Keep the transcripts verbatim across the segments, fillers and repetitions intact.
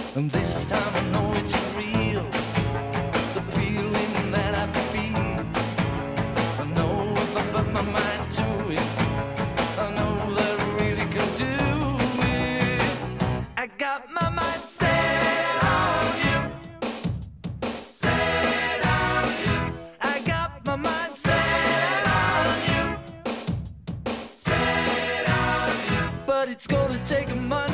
And this time I know it's real, the feeling that I feel. I know if I put my mind to it, I know that I really can do it. I got my mind set on you, set on you. I got my mind set on you, set on you. But it's gonna take money.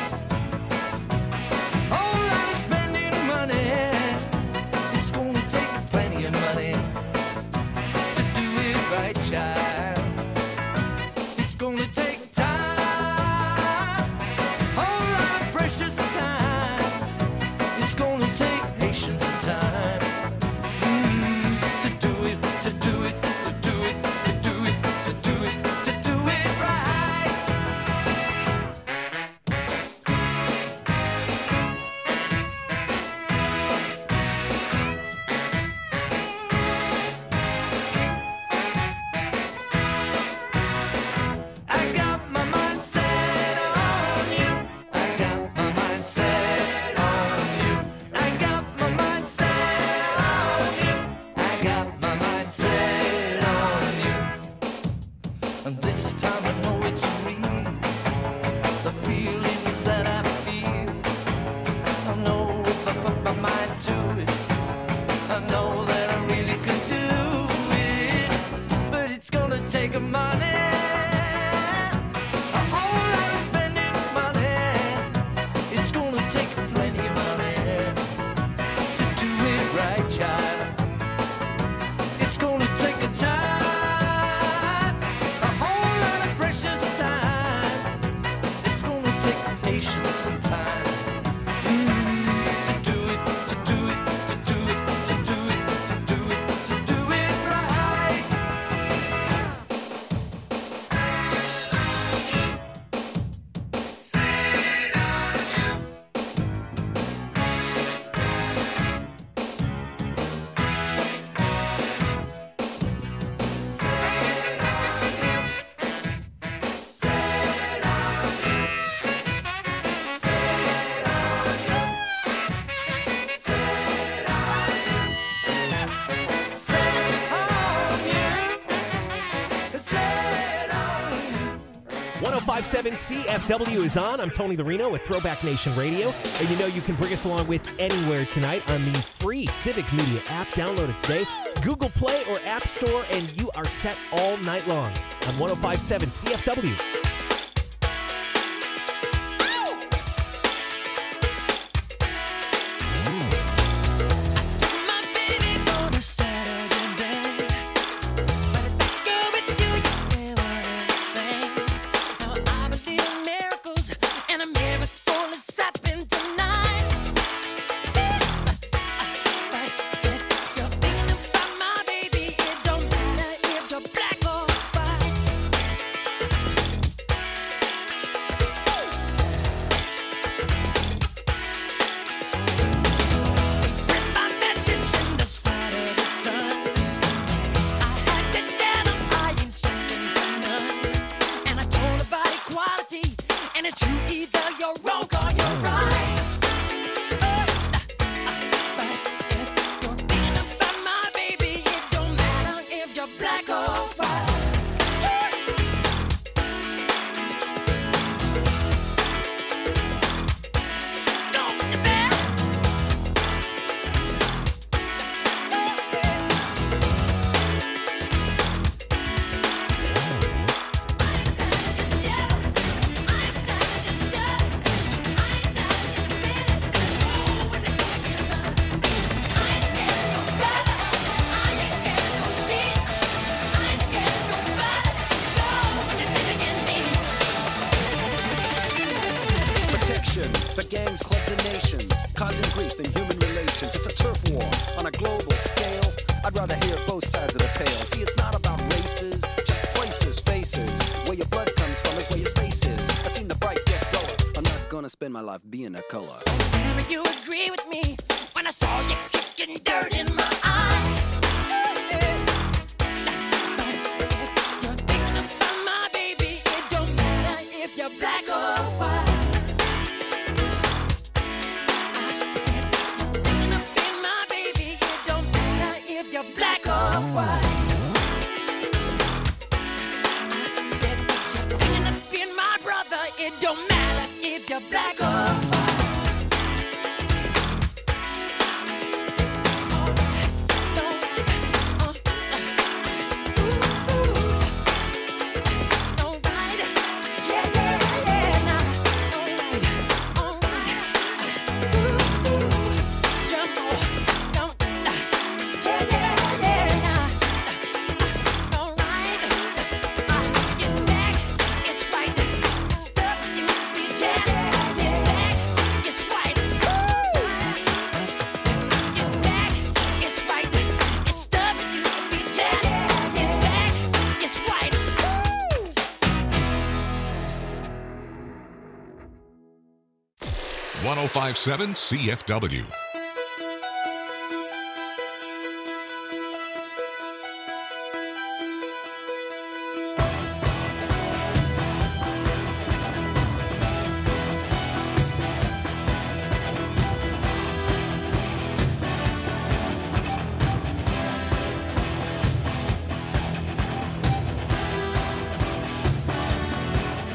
Child, it's gonna take time, a lot of precious time. It's gonna take patience and time mm, to do it, to do it, to do it, to do it, to do it, to do it right. one oh five point seven C F W is on. I'm Tony the Reno with Throwback Nation Radio. And you know you can bring us along with anywhere tonight on the free Civic Media app. Download it today. Google Play or App Store, and you are set all night long on one oh five point seven C F W. Spend my life being a color. Tell me you agree with me when I saw you kicking dirt in my eye. You're thinking about my baby. It don't matter if you're black or white. one oh five point seven C F W.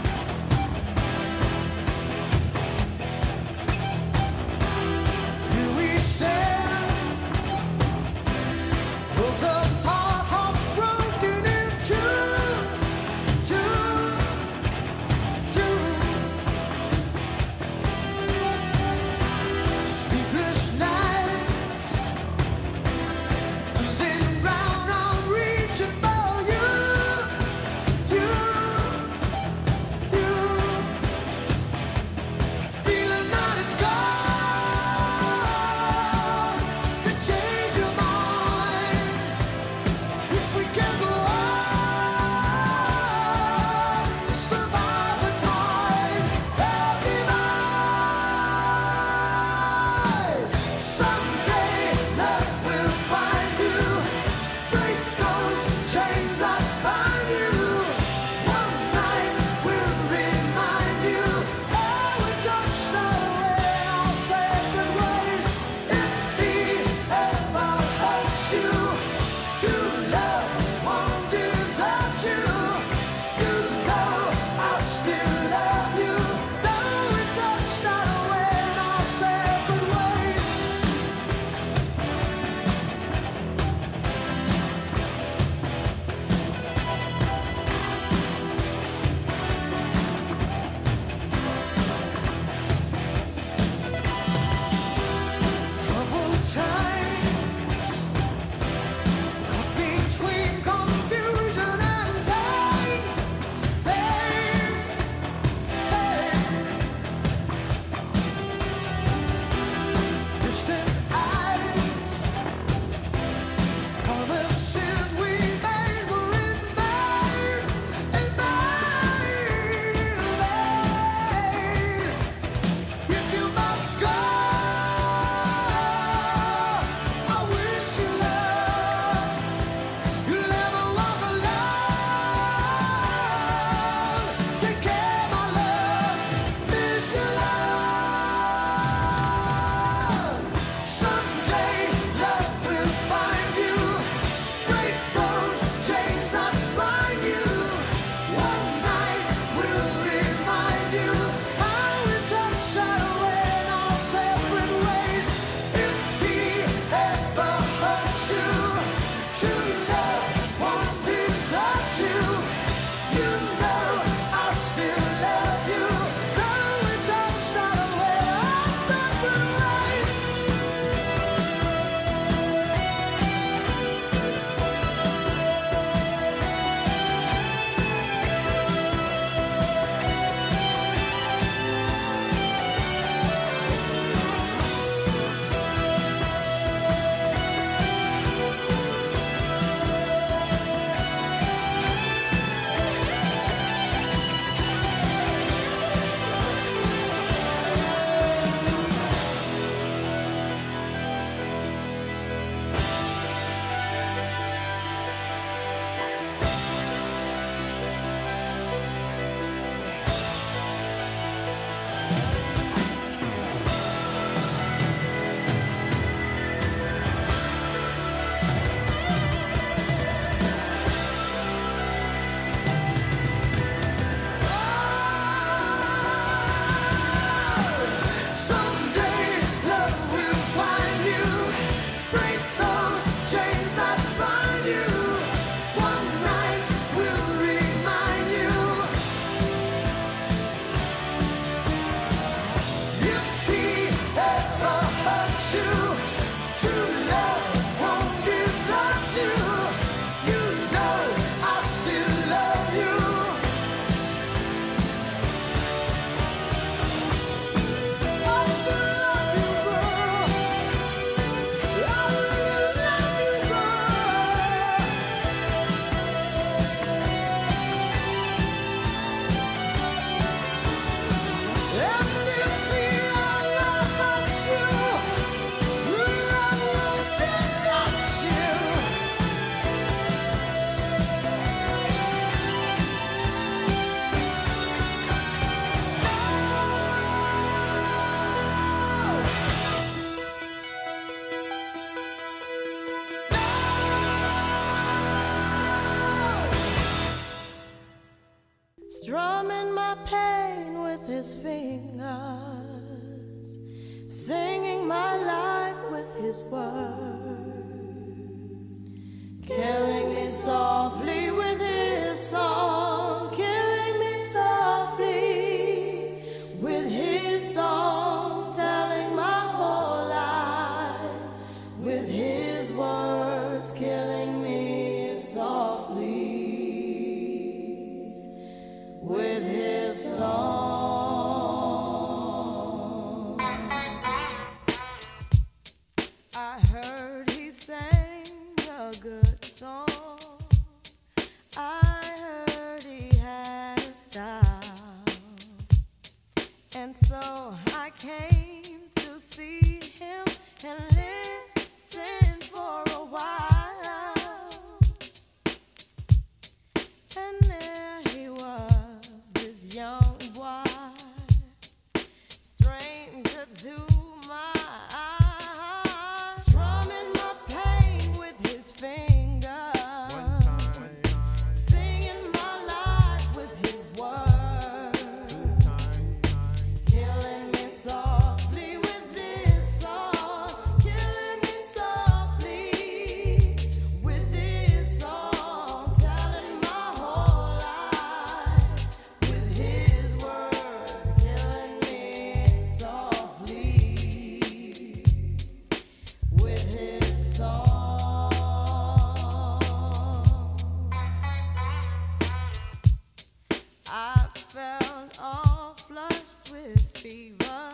You his words, killing me softly with his song, killing me softly with his song, telling my whole life with his words, killing me softly with his song. I heard he sang a good song. I heard he had a style. And so I came to see him and listen for a while. And there he was, this young boy, stranger to my eyes, strumming my pain with his fingers, singing my life with his words, killing me softly with this song, killing me softly with this song, telling my whole life with his words, killing me softly with his song. I felt all flushed with fever,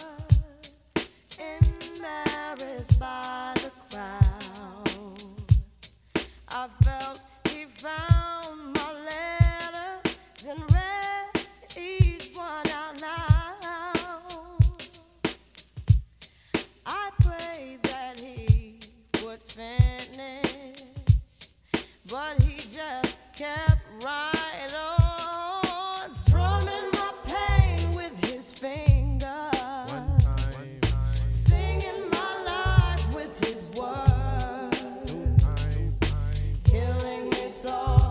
embarrassed by the crowd. I felt he found my letters and read each one out loud. I prayed that he would finish, but he just kept right on, strumming my pain with his fingers, singing my life with his words, killing me softly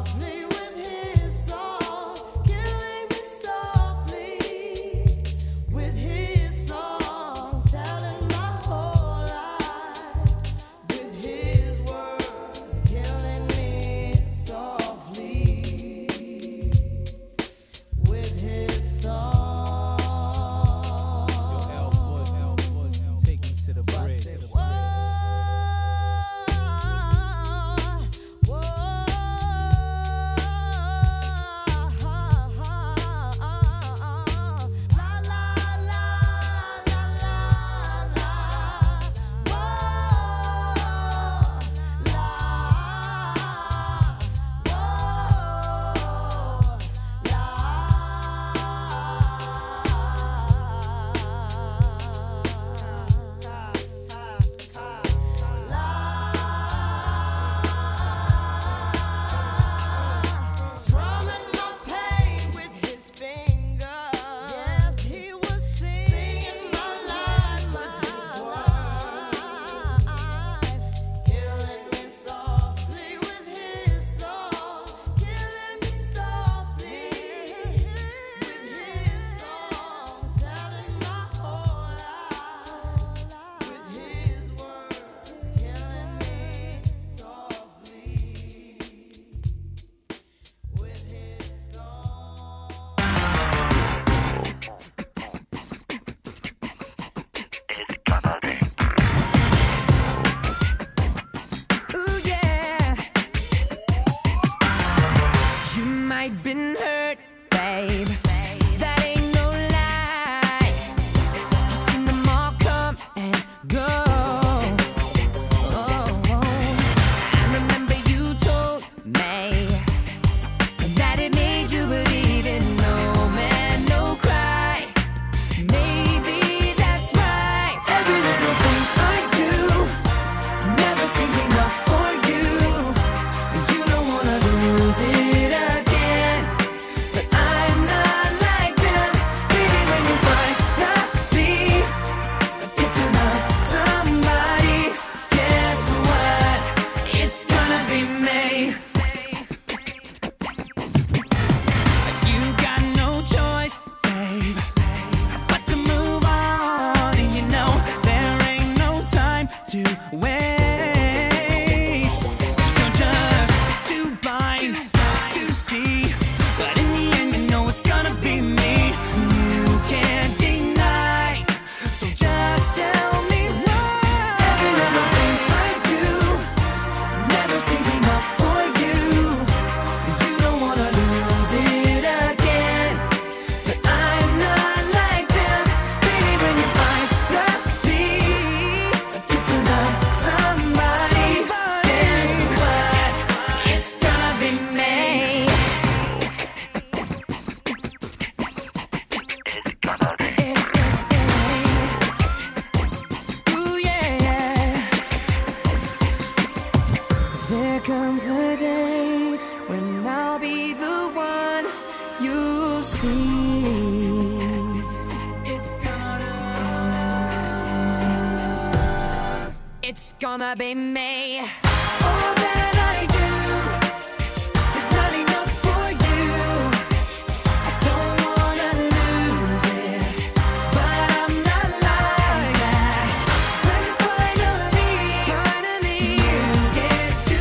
It's gonna be me. All that I do is not enough for you. I don't wanna lose it, but I'm not like that. When finally, finally you get to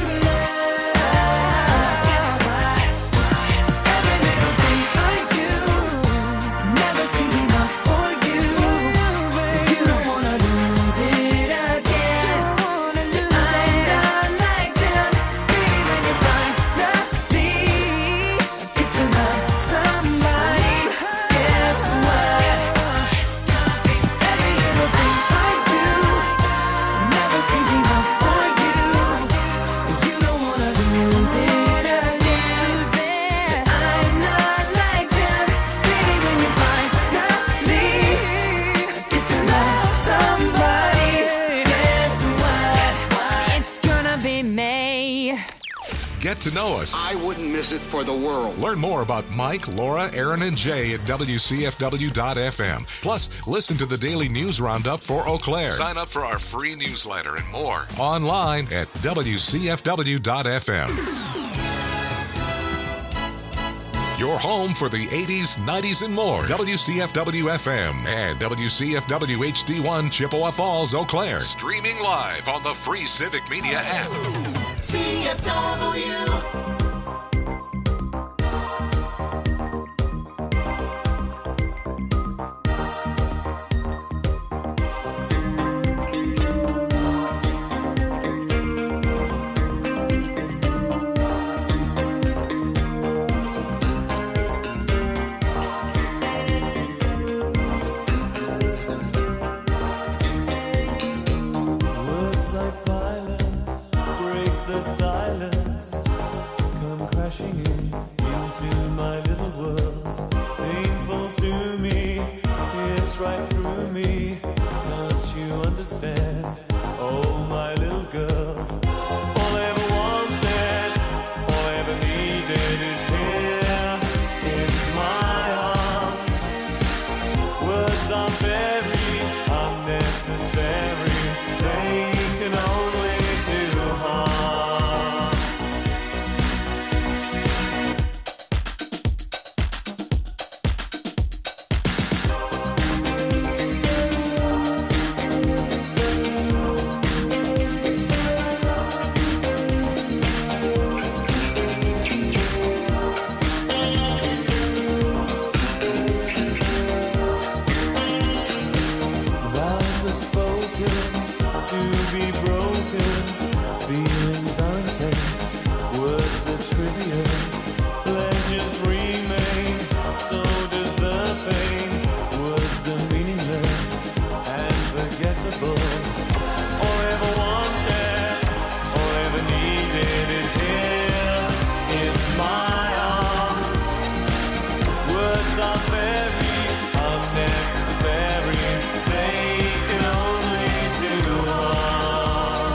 love, guess what? Every little thing I do never seems enough for you. You don't wanna lose it again. I'm not like them. Baby, when you finally get to love somebody, guess what? Every little thing I do never seems enough for you. You don't wanna lose it again. I'm not like them. Baby, when you finally get to love somebody, guess what? It's gonna be me. Get to know us. I wouldn't miss it for the world. Learn more about Mike, Laura, Aaron, and Jay at W C F W dot F M. Plus, listen to the daily news roundup for Eau Claire. Sign up for our free newsletter and more online at W C F W dot F M. Your home for the eighties, nineties, and more. W C F W F M and W C F W H D one Chippewa Falls, Eau Claire. Streaming live on the free Civic Media app. C F W. Words like violence break the silence, come crashing in into my little world. Painful to me, it's right through me. Can't you understand? Oh, my little girl. All I ever wanted, all I ever needed is here in my arms. Words are very unnecessary. They can only do harm. Vows are spoken to be broken. Feelings are intense. Words are trivial. Pleasures remain. So does the pain. Words are meaningless and forgettable. All I ever wanted, all I ever needed is here in my arms. Words are very unnecessary. They can only do harm.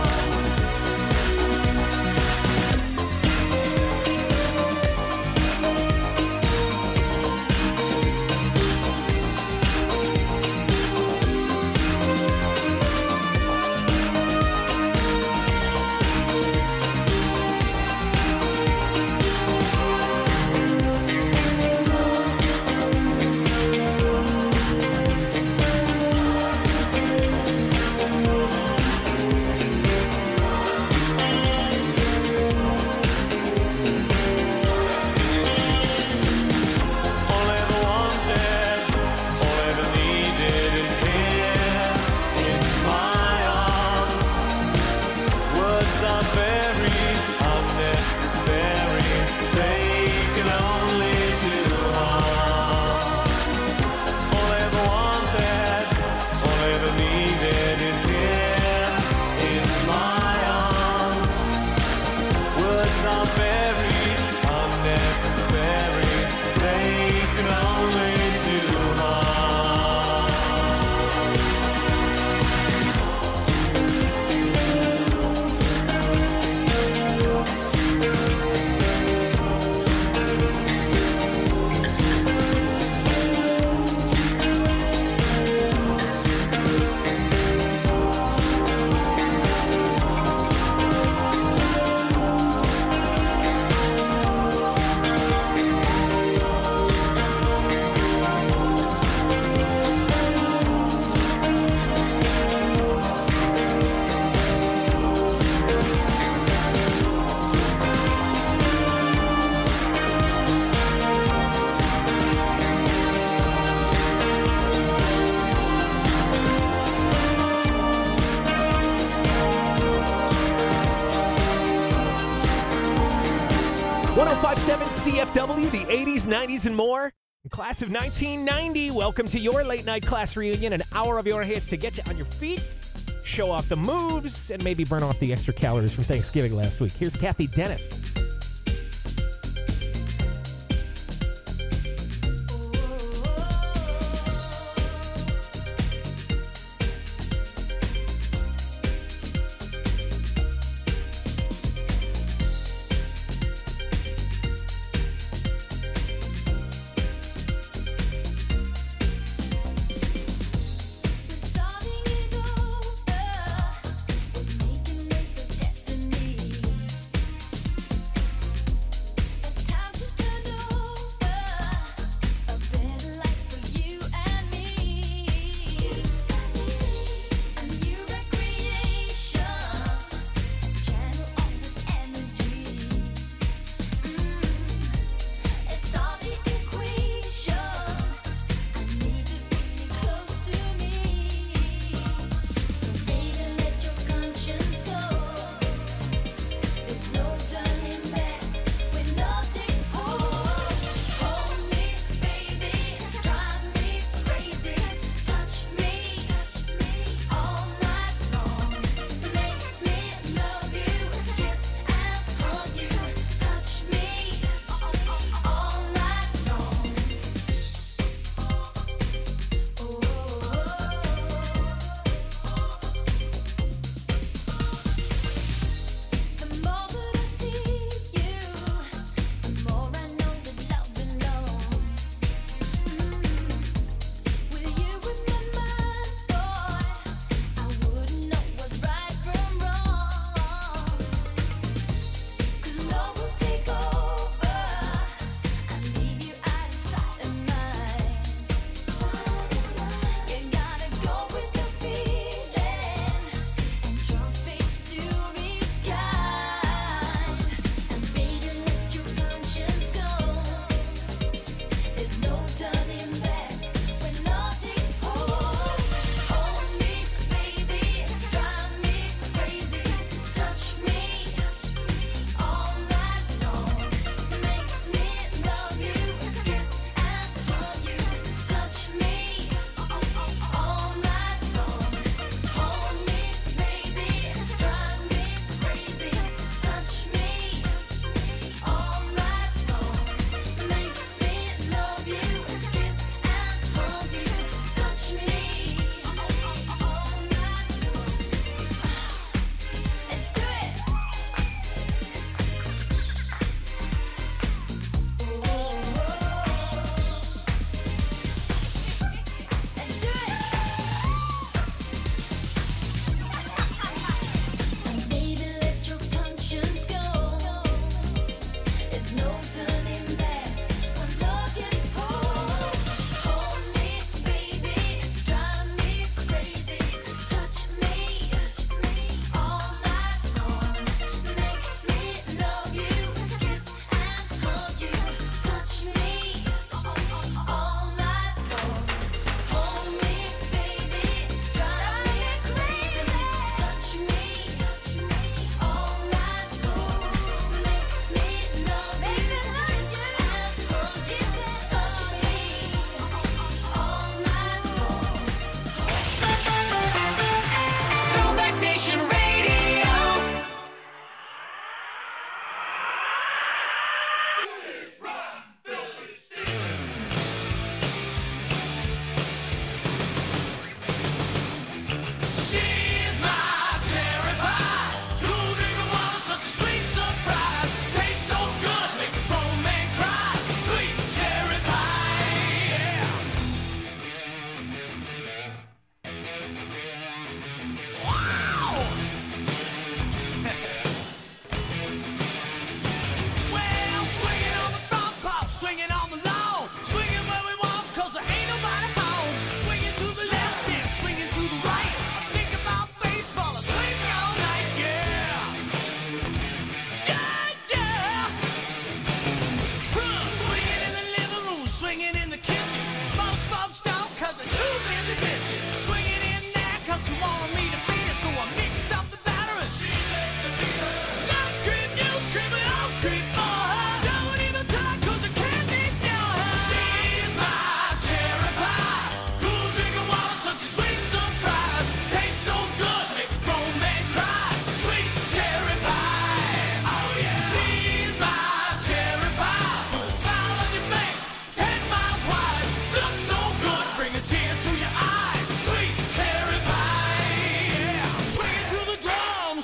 oh five seven C F W, the eighties, nineties, and more. Class of nineteen ninety, welcome to your late night class reunion. An hour of your hits to get you on your feet, show off the moves, and maybe burn off the extra calories from Thanksgiving last week. Here's Kathy Dennis. Starting it over, we're making it for destiny.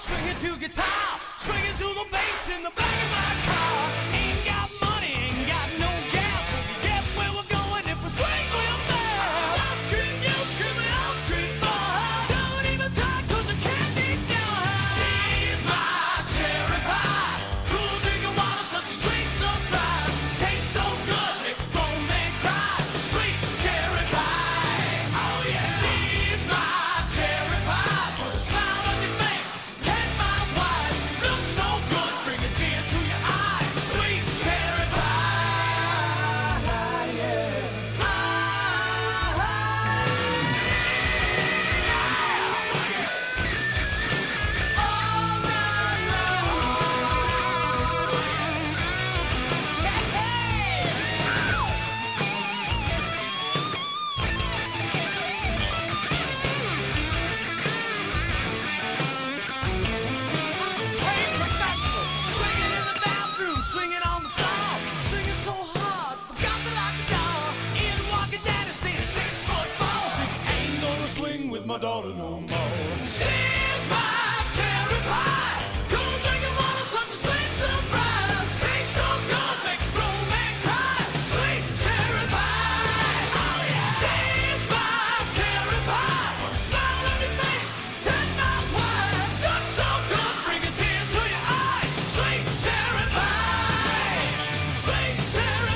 swinging to guitar, swinging to the bass in the back of my car. Ain't got money, ain't got no gas, but we get where we're going if we swing real fast. I'll scream, you scream, and I'll scream for her. Don't even talk 'cause I can't ignore her. She's my cherry pie, cool drinking water, such a sweet surprise. Tastes so good, make a grown man cry. Sweet cherry pie, oh yeah. She's my cherry pie, put a smile on your face, ten miles wide. Looks so good, bring a tear to your eye. Sweet cherry pie, yeah. Ah, all night long. Hey, hey. Trained professional, swinging in the bathroom, swinging on the floor, swinging so hard, forgot to lock the door. In walking daddy, staying six foot four. Said, ain't gonna swing with my daughter no more. She's my cherry pie, cool drinking water, such a sweet surprise. Tastes so good, make a grown man cry. Sweet cherry pie, oh yeah. She's my cherry pie, put a smile on your face, ten miles wide. Looks so good, bring a tear to your eye. Sweet cherry pie, sweet cherry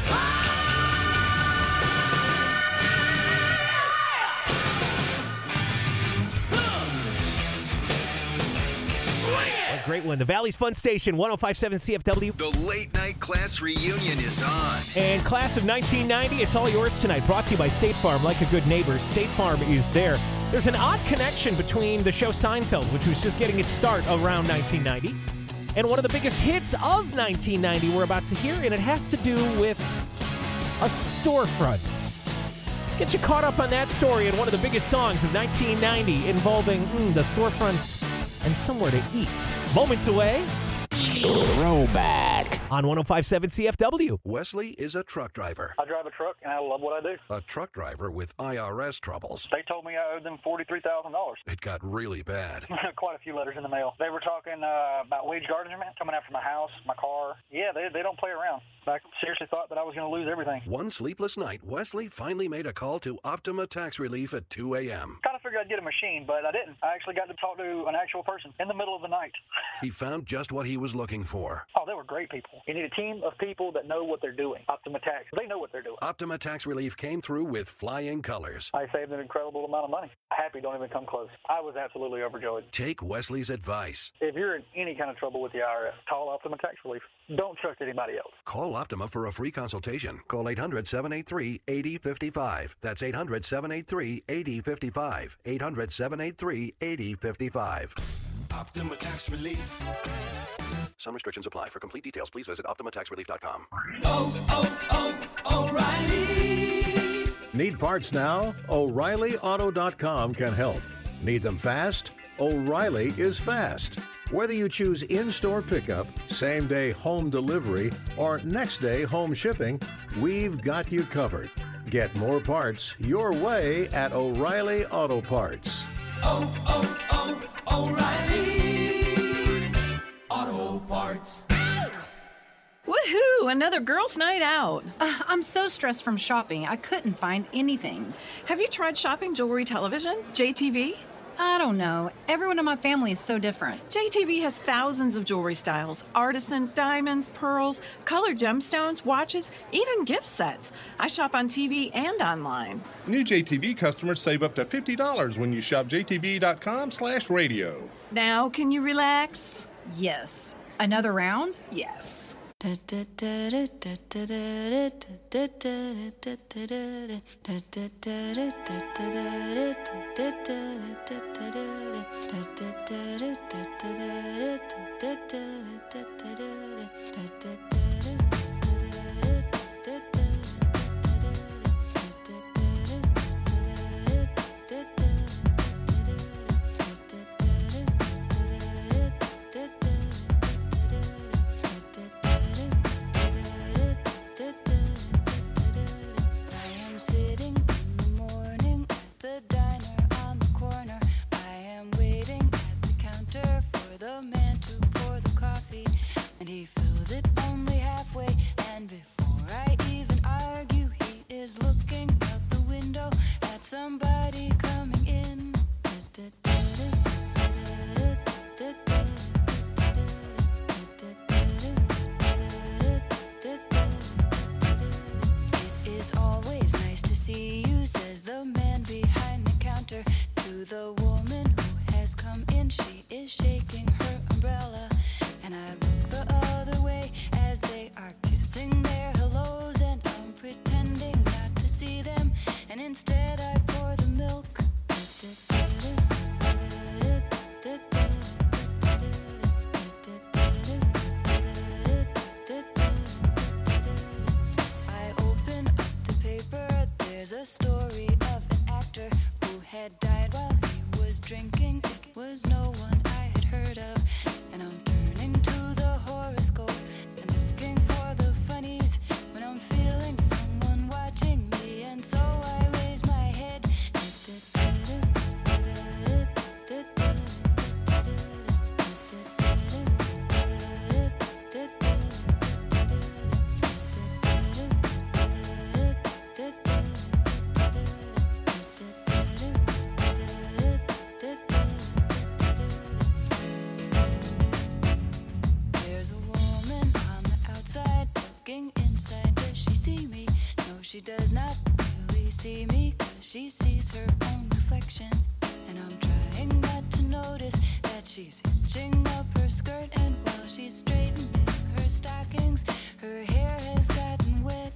pie. Swing it! A great one. The Valley's Fun Station, one oh five point seven C F W. The late night class reunion is on. And class of nineteen ninety, it's all yours tonight. Brought to you by State Farm. Like a good neighbor, State Farm is there. There's an odd connection between the show Seinfeld, which was just getting its start around nineteen ninety, and one of the biggest hits of nineteen ninety we're about to hear, and it has to do with a storefront. Let's get you caught up on that story and one of the biggest songs of nineteen ninety involving mm, the storefront and somewhere to eat. Moments away. Throwback on one oh five point seven C F W. Wesley is a truck driver. I drive a truck, and I love what I do. A truck driver with I R S troubles. They told me I owed them forty-three thousand dollars. It got really bad. Quite a few letters in the mail. They were talking uh, about wage garnishment, coming after my house, my car. Yeah, they, they don't play around. I seriously thought that I was going to lose everything. One sleepless night, Wesley finally made a call to Optima Tax Relief at two a.m. Kind of figured I'd get a machine, but I didn't. I actually got to talk to an actual person in the middle of the night. He found just what he was looking for. Oh, they were great people. You need a team of people that know what they're doing. Optima Tax, they know what they're doing. Optima Tax Relief came through with flying colors. I saved an incredible amount of money. Happy don't even come close. I was absolutely overjoyed. Take Wesley's advice. If you're in any kind of trouble with the I R S, call Optima Tax Relief. Don't trust anybody else. Call Optima for a free consultation. Call eight hundred, seven eight three, eight zero five five. That's eight hundred, seven eight three, eight zero five five. eight hundred, seven eight three, eight zero five five. Optima Tax Relief. Some restrictions apply. For complete details, please visit optima tax relief dot com. Oh, oh, oh, O'Reilly. Need parts now? O'Reilly Auto dot com can help. Need them fast? O'Reilly is fast. Whether you choose in-store pickup, same-day home delivery, or next-day home shipping, we've got you covered. Get more parts your way at O'Reilly Auto Parts. Oh, oh, oh, O'Reilly Auto Parts. Woohoo! Another girls' night out. Uh, I'm so stressed from shopping, I couldn't find anything. Have you tried shopping jewelry television, J T V? I don't know. Everyone in my family is so different. J T V has thousands of jewelry styles. Artisan, diamonds, pearls, colored gemstones, watches, even gift sets. I shop on T V and online. New J T V customers save up to fifty dollars when you shop J T V dot com slash radio. Now, can you relax? Yes. Another round? Yes. Sitting in the morning at the diner on the corner. I am thinking it was no one I had heard of. And I'm turning to the horoscope and looking for the funnies when I'm feeling someone watching me. And so I raise my head. There's a woman on the outside looking inside. Does she see me? No, she does not really see me, 'cause she sees her own reflection. And I'm trying not to notice that she's hitching up her skirt, and while she's straightening her stockings, her hair has gotten wet.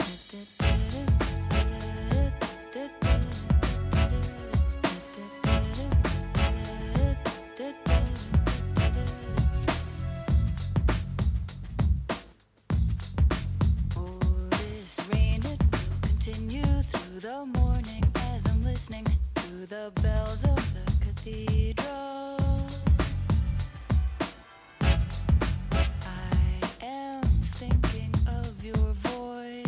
Oh, this rain, it will continue through the morning as I'm listening to the bells of the cathedral. I am thinking of your voice.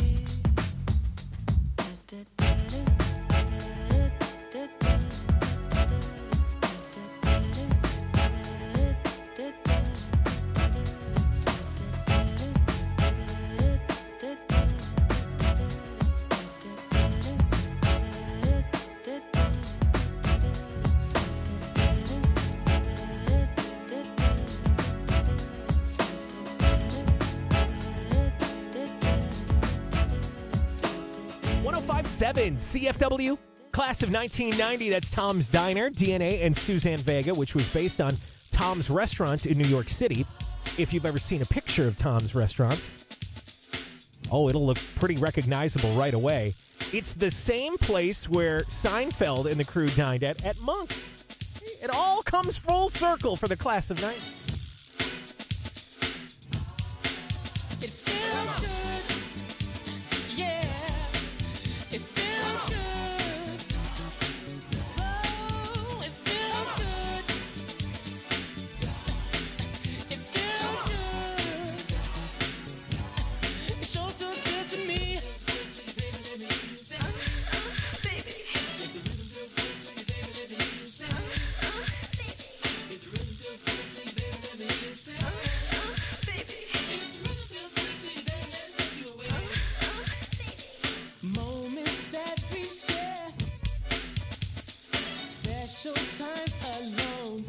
one oh five point seven C F W, class of nineteen ninety. That's Tom's Diner, D N A and Suzanne Vega, which was based on Tom's Restaurant in New York City. If you've ever seen a picture of Tom's Restaurant, oh, it'll look pretty recognizable right away. It's the same place where Seinfeld and the crew dined at, at Monk's. It all comes full circle for the class of ninety. It feels good, yeah. It feels good. Oh, it feels good. It feels good. It sure feels good to me. Moments that we share, special times alone,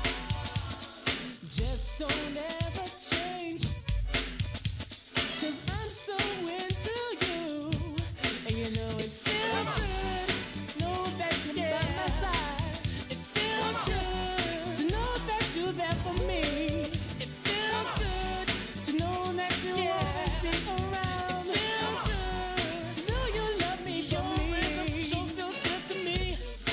just don't ever change. 'Cause I'm so into you, and you know it feels good. Know that you're by my side. It feels good to know that you're there for me. It feels good to know that you always be around. It feels good to know you love me for me. Sure feels good to me.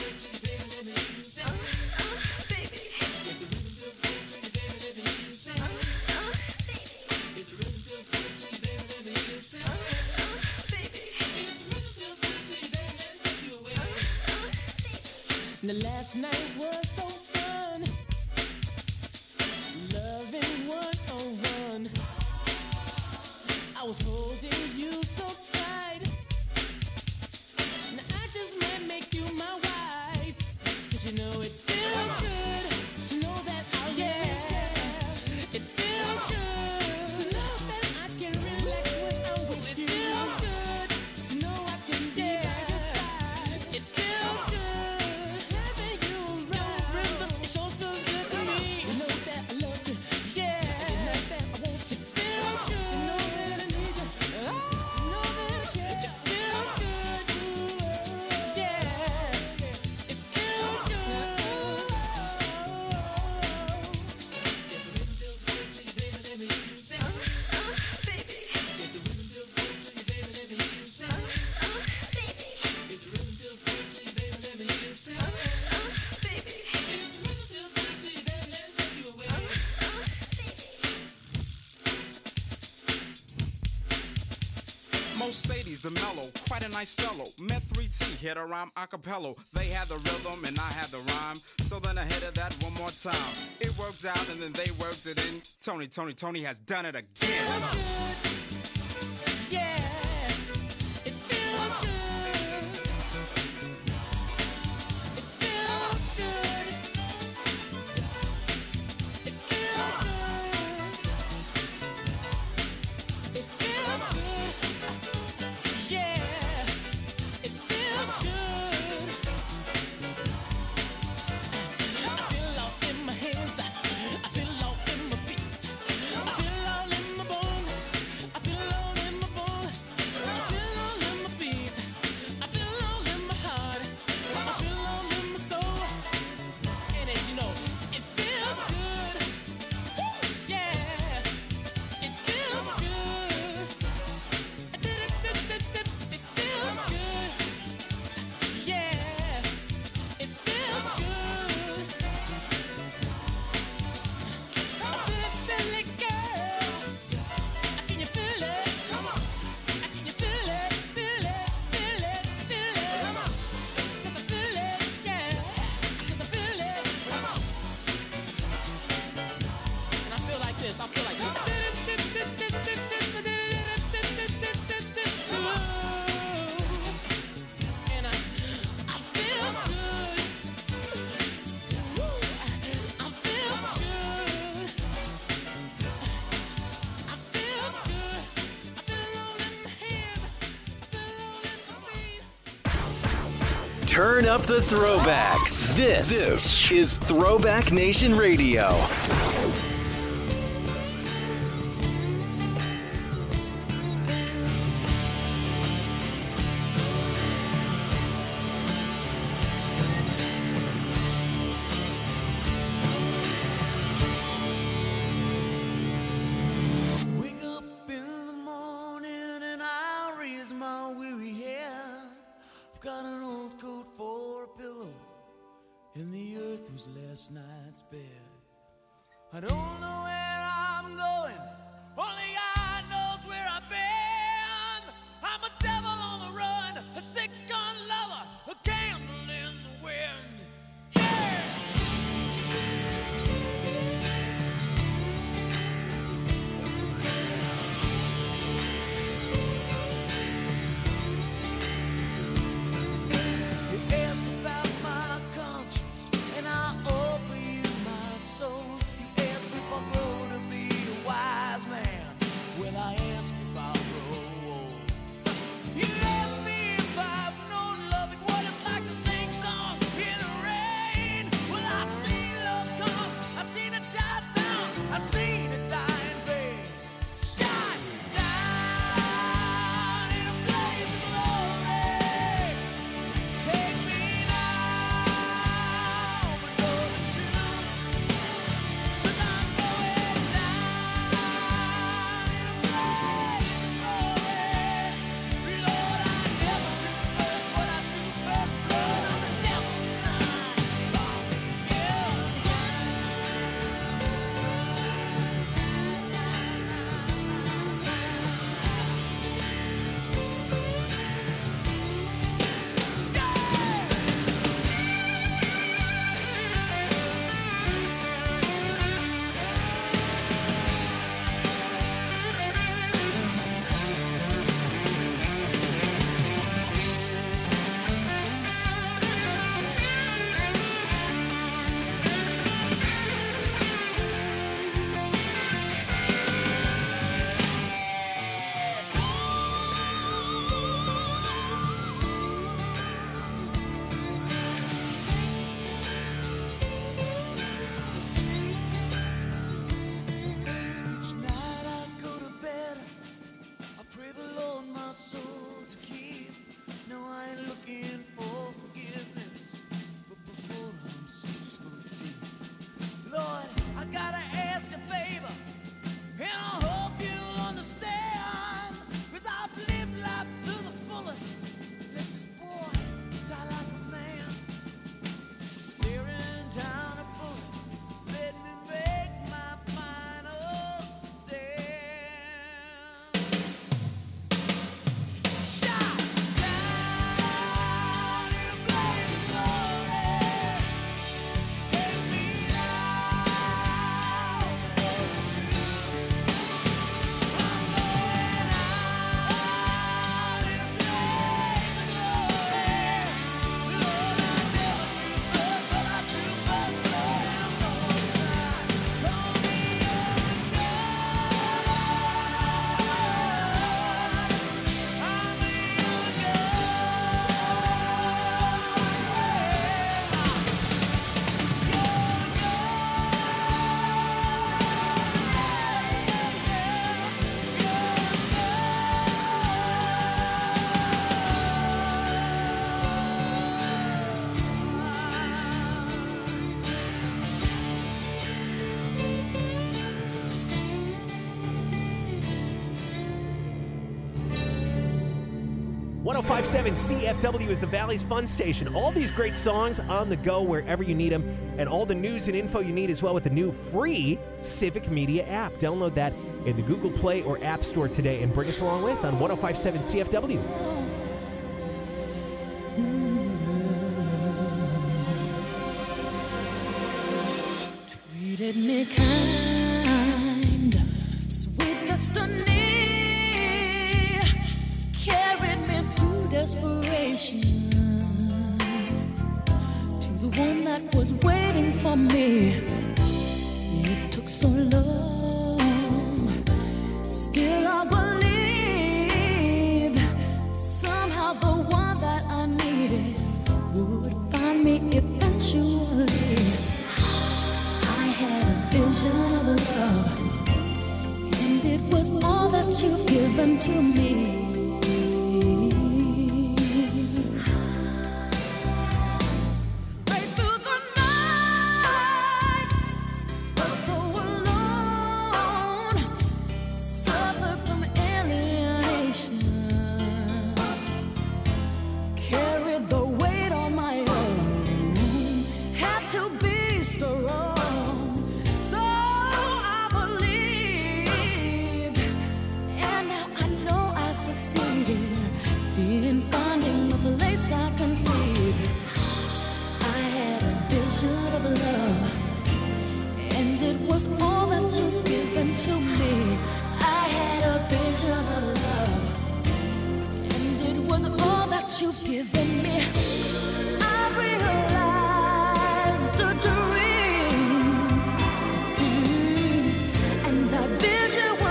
The last night was so fun, loving one on one. I was holding you so tight. Now I just might make you my wife, 'cause you know it feels good to know that I'll yeah. It feels good to know that I can relax when I'm with you. It feels good to know I can be by your side. It feels good having you around. Sadie's the mellow, quite a nice fellow. Met three T, hit a rhyme a cappella. They had the rhythm and I had the rhyme. So then I hit it that one more time. It worked out and then they worked it in. Tony, Tony, Tony has done it again. Yeah. It feels good. It feels good. It feels good. It feels good. Yeah. It feels good. I feel all in my hands. I feel all in my feet. I feel all in my bones. I feel all in my bones. I feel all in my feet. I feel all in my heart. I feel all in my soul. And then, you know, it feels good. Yeah. It feels good. It feels good. Yeah. It feels good. I feel it, feel it, girl. Can you feel it? Come on. Can you feel it? Feel it, feel it, feel it. Come on. Just to feel it, yeah. Just to feel it. Come on. And I feel like this. I feel like this. And I, I feel good. Woo. I feel good. I feel good. I feel it all in my head. I feel it all in my feet. Turn up the throwbacks. This, this is Throwback Nation Radio. Wake up in the morning and I raise my weary head. I've got an old coat for a pillow, and the earth was last night's bed. I don't know where I'm going, only God knows where I've been. I'm a devil on the run, a six-gun lover, a candle in the wind. Yeah! You ask about my conscience, and I offer you my soul. You ask if I'll grow to be a wise man. Well, I ask if I'll grow old. You ask me if I've known love and what it's like to sing songs in the rain. Well, I've seen love come, I've seen it shine down, I've seen it die in vain. Shine down in a blaze of glory. Take me now, but know the truth. 'Cause I'm going down in a blaze of glory. Lord, I never drew first, but I drew first blood on the devil's side. Call me Each night I go to bed, I pray the Lord my soul to keep. No, I ain't looking for forgiveness, but before I'm six foot deep. Lord, I gotta ask a favor, and I hope you'll understand. 'Cause I've lived life to the fullest. Let this boy die like a man. Staring down a bullet, let me make my final stand. one oh five point seven C F W is the Valley's fun station. All these great songs on the go wherever you need them, and all the news and info you need as well with the new free Civic Media app. Download that in the Google Play or App Store today and bring us along with on one oh five point seven C F W. Treated me kind, sweet destiny, carried me through desperation to the one that was waiting for me. It took so long, still I believed somehow the one that I needed would find me eventually. Vision of love, and it was all that you've given to me. Right through the nights, but so alone, suffered from alienation, carried the weight on my own, had to be strong. In finding a place I conceived, I had a vision of love, and it was all that you've given to me. I had a vision of love, and it was all that you've given me. I realized a dream, mm, and that vision was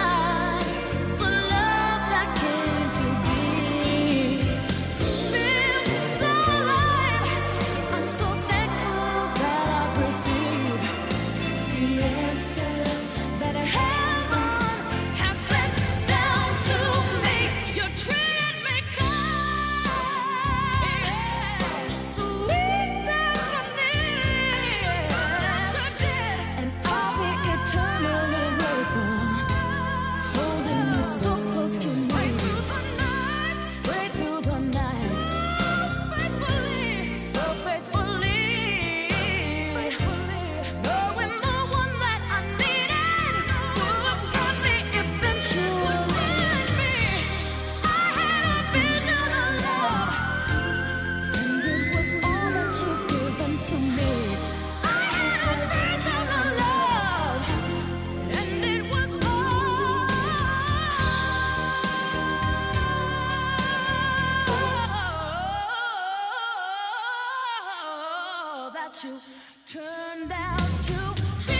you turned out to be.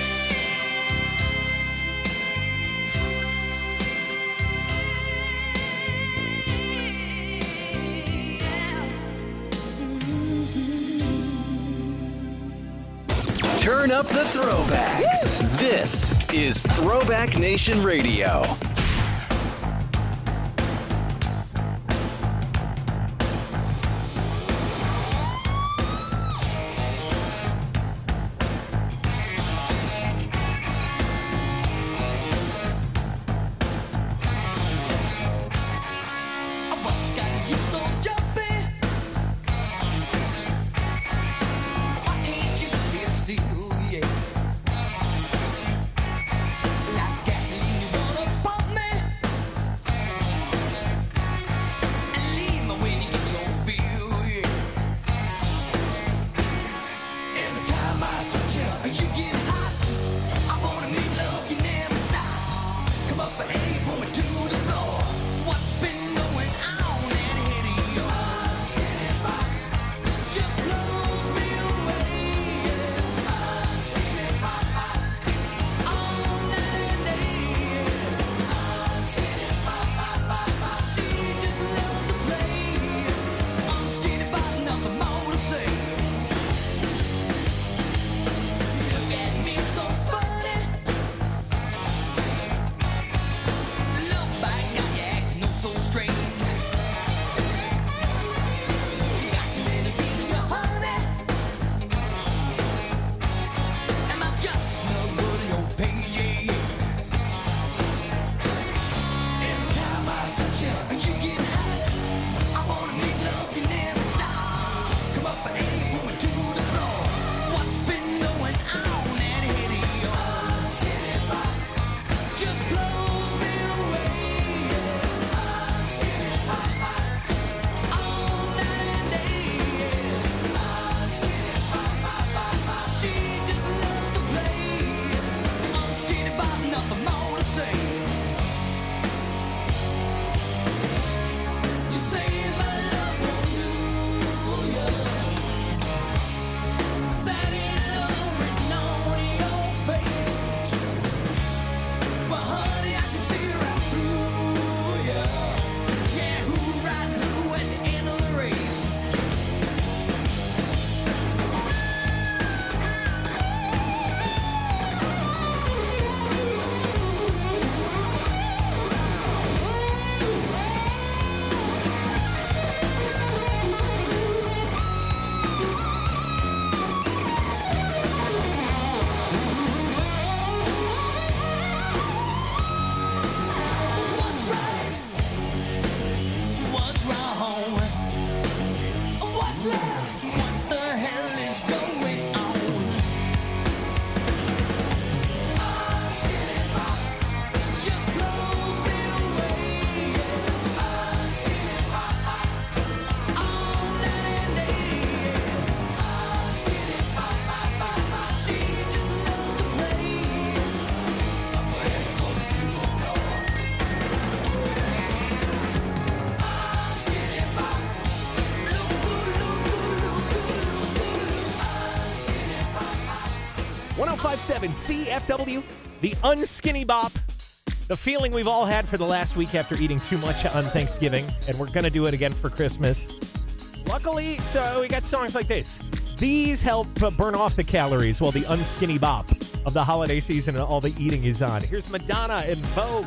Yeah. Mm-hmm. Turn up the throwbacks. Woo! This is Throwback Nation Radio. Like gasoline, you wanna pump me. one oh five point seven C F W, the Unskinny Bop. The feeling we've all had for the last week after eating too much on Thanksgiving, and we're going to do it again for Christmas. Luckily, so we got songs like this. These help uh, burn off the calories while the Unskinny Bop of the holiday season and all the eating is on. Here's Madonna and Vogue.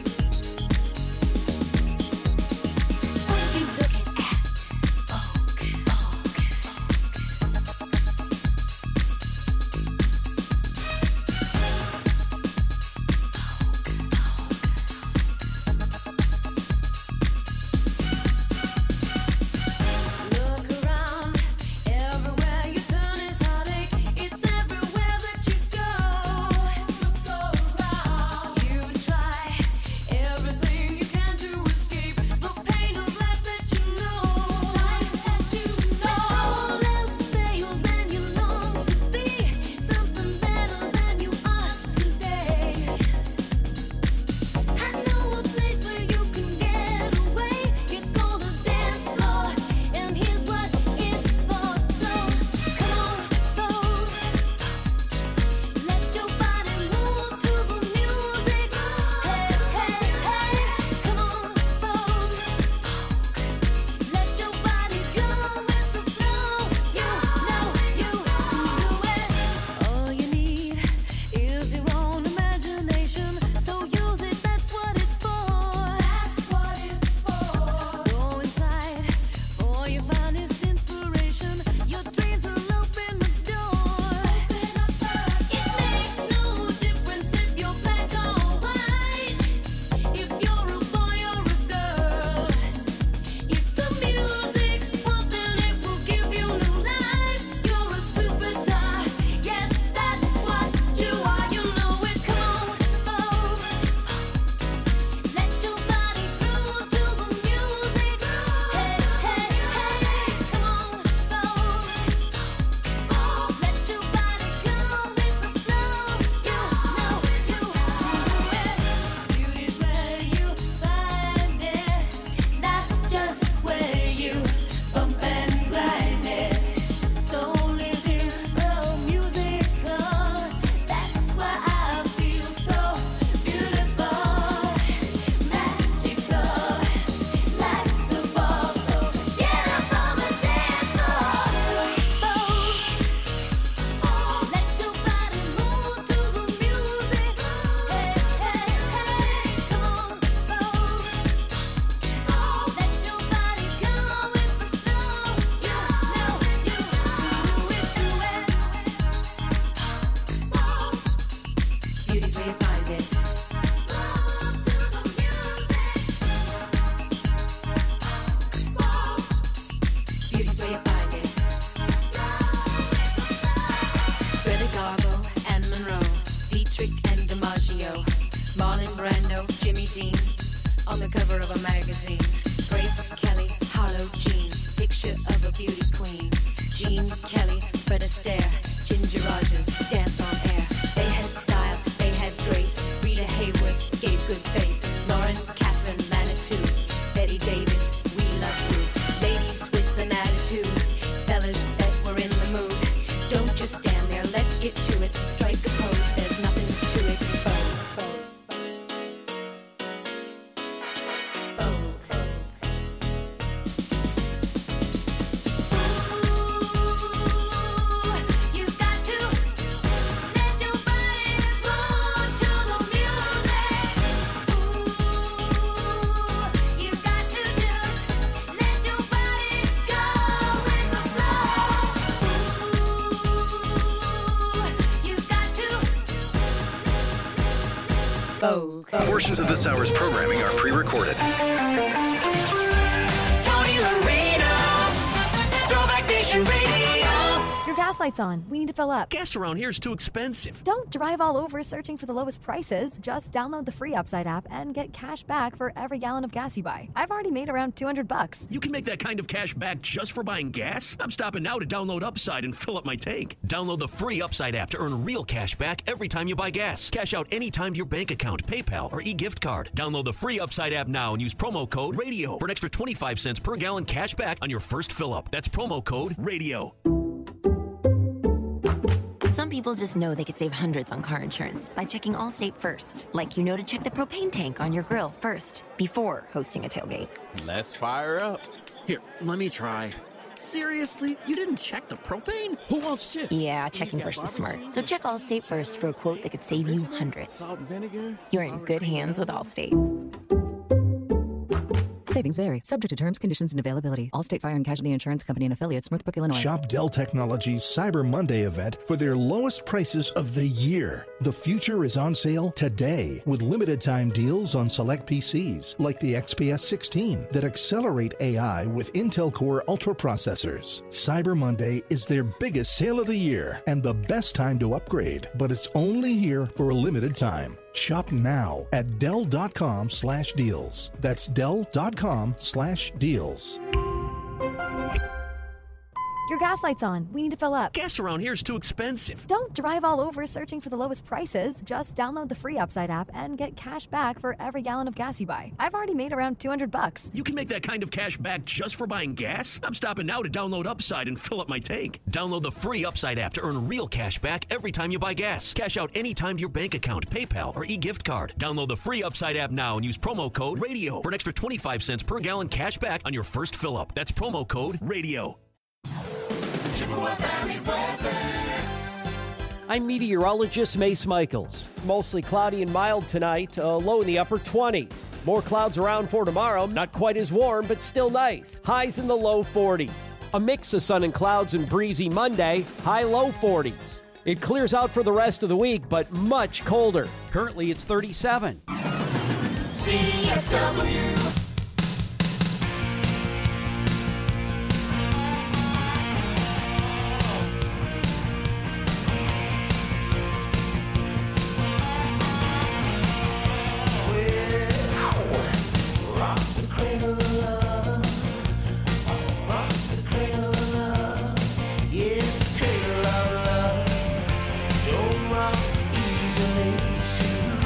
Portions of this hour's programming are pre-recorded. Tony Loreno, Throwback Nation Radio. Your gas light's on. We need to fill up. Gas around here is too expensive. Don't drive all over searching for the lowest prices. Just download the free Upside app and get cash back for every gallon of gas you buy. I've already made around two hundred bucks. You can make that kind of cash back just for buying gas? I'm stopping now to download Upside and fill up my tank. Download the free Upside app to earn real cash back every time you buy gas. Cash out anytime to your bank account, PayPal, or e-gift card. Download the free Upside app now and use promo code RADIO for an extra twenty-five cents per gallon cash back on your first fill-up. That's promo code RADIO. Some people just know they could save hundreds on car insurance by checking Allstate first. Like you know to check the propane tank on your grill first, before hosting a tailgate. Let's fire up. Here, let me try. Seriously? You didn't check the propane? Who wants chips? Yeah, checking first is smart. So check Allstate first for a quote that could save you hundreds. Salt and vinegar. You're in good hands with Allstate. Savings vary, subject to terms, conditions, and availability. Allstate Fire and Casualty Insurance Company and affiliates, Northbrook, Illinois. Shop Dell Technologies Cyber Monday event for their lowest prices of the year. The future is on sale today with limited time deals on select P Cs like the X P S sixteen that accelerate A I with Intel Core Ultra processors. Cyber Monday is their biggest sale of the year and the best time to upgrade, but it's only here for a limited time. Shop now at Dell.com slash deals. That's Dell.com slash deals. Your gas light's on. We need to fill up. Gas around here is too expensive. Don't drive all over searching for the lowest prices. Just download the free Upside app and get cash back for every gallon of gas you buy. I've already made around two hundred bucks. You can make that kind of cash back just for buying gas? I'm stopping now to download Upside and fill up my tank. Download the free Upside app to earn real cash back every time you buy gas. Cash out anytime to your bank account, PayPal, or e-gift card. Download the free Upside app now and use promo code RADIO for an extra twenty-five cents per gallon cash back on your first fill up. That's promo code RADIO. Chippewa Valley weather. I'm meteorologist Mace Michaels. Mostly cloudy and mild tonight, uh, low in the upper twenties. More clouds around for tomorrow, not quite as warm, but still nice. Highs in the low forties. A mix of sun and clouds and breezy Monday, high low forties. It clears out for the rest of the week, but much colder. Currently it's thirty-seven. C F W. Yes, cradle of love, don't rock easily to